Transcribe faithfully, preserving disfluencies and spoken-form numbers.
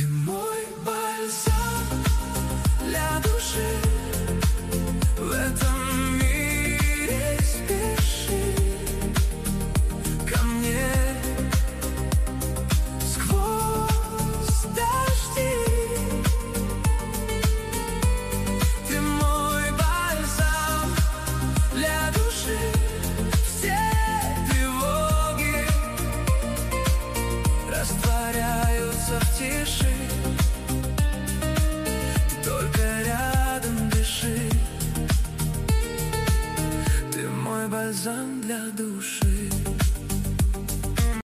Ты мой бальзам для души. В этом мире спеши ко мне сквозь дожди. Ты мой бальзам для души. Все тревоги растворяются в тиши. Ты только рядом дыши. Ты мой бальзам для души.